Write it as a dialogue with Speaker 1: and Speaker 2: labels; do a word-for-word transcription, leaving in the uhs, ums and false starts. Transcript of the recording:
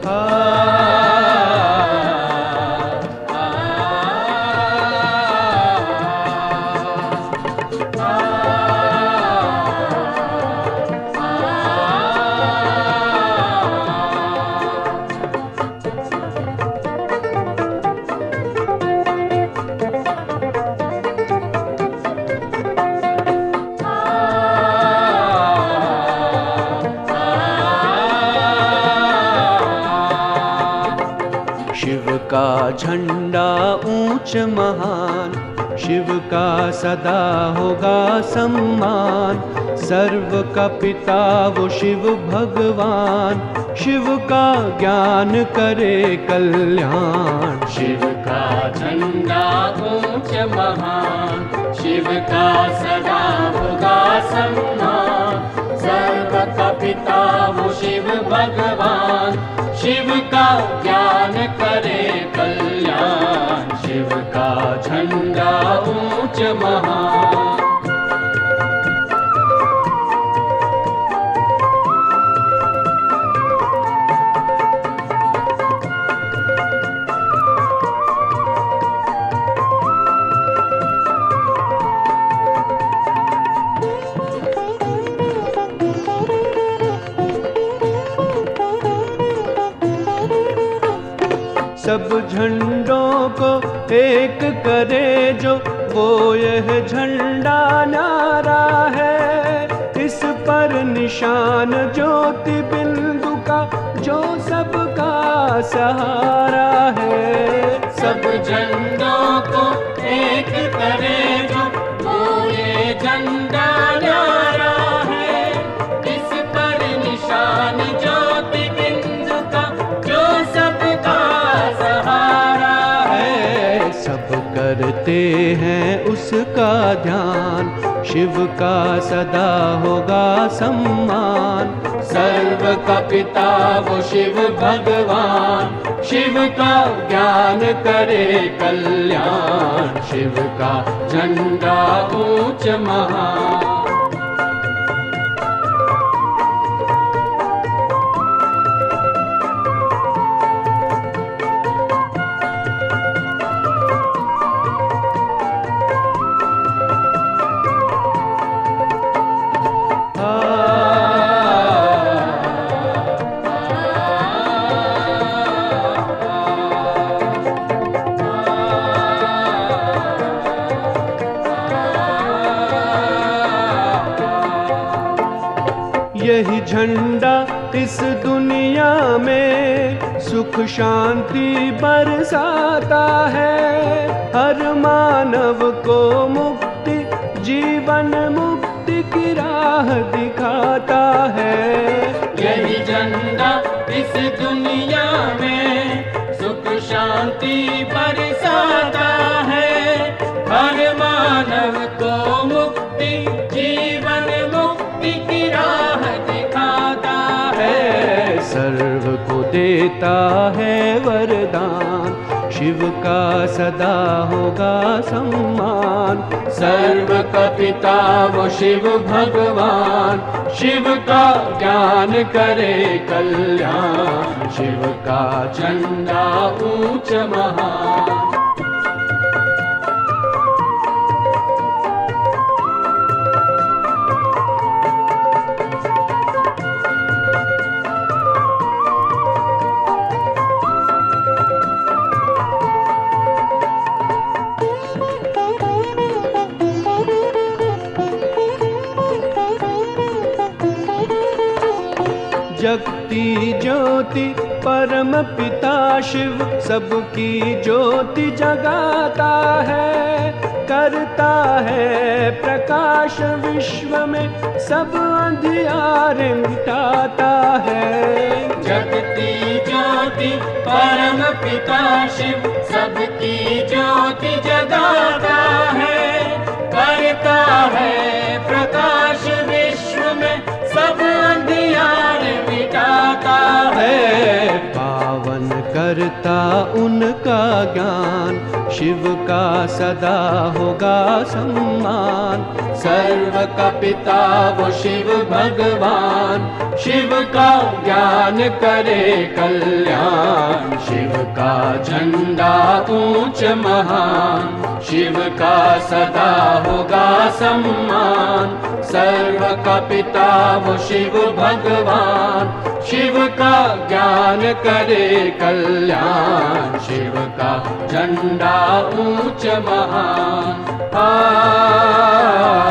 Speaker 1: का झंडा ऊंच महान, शिव का सदा होगा सम्मान। सर्व का पिता वो शिव भगवान, शिव का ज्ञान करे कल्याण।
Speaker 2: शिव का झंडा ऊंच महान, शिव का सदा होगा सम्मान। सर्व का पिता वो शिव भगवान, शिव का ज्ञान करे कल्याण। शिव का झंडा ऊंच महान।
Speaker 1: सब झंडों को एक करे जो, वो यह झंडा न्यारा है। इस पर निशान ज्योति बिंदु का, जो सबका सहारा है।
Speaker 2: सब झंडों को एक करे जो, वो ये झंडा न्यारा है। इस पर निशान ज्योति बिंदु का, जो सबका सहारा है।
Speaker 1: सब करते हैं उसका ध्यान, शिव का सदा होगा सम्मान।
Speaker 2: सर्व का पिता वो शिव भगवान, शिव का ज्ञान करे कल्याण। शिव का झंडा ऊंच महान।
Speaker 1: यही झंडा इस दुनिया में सुख शांति बरसाता है। हर मानव को मुक्ति, जीवन मुक्ति की राह दिखाता है।
Speaker 2: यही झंडा इस दुनिया में सुख शांति बरसाता है। हर मानव को मुक्ति, जीवन मुक्ति की राह दिखाता है।
Speaker 1: सर्व को देता है वरदान, शिव का सदा होगा सम्मान।
Speaker 2: सर्व का पिता वो शिव भगवान, शिव का ज्ञान करे कल्याण। शिव का झंडा ऊंच महान।
Speaker 1: जगती ज्योति परम पिता शिव, सबकी ज्योति जगाता है। करता है प्रकाश विश्व में, सब अंधियारे मिटाता है।
Speaker 2: जगती ज्योति परम पिता शिव, सबकी ज्योति जगाता है। करता है प्रकाश विश्व में, सब अंधियारे मिटाता है।
Speaker 1: पावन करता उनका ज्ञान, शिव का सदा होगा सम्मान। सर्व का पिता वो शिव भगवान, शिव का ज्ञान करे कल्याण, शिव का झंडा ऊंच महान, शिव का सदा होगा सम्मान। सर्व का पिता वो शिव भगवान, शिव का ज्ञान करे कल्याण, शिव का झंडा ऊंच महान। आ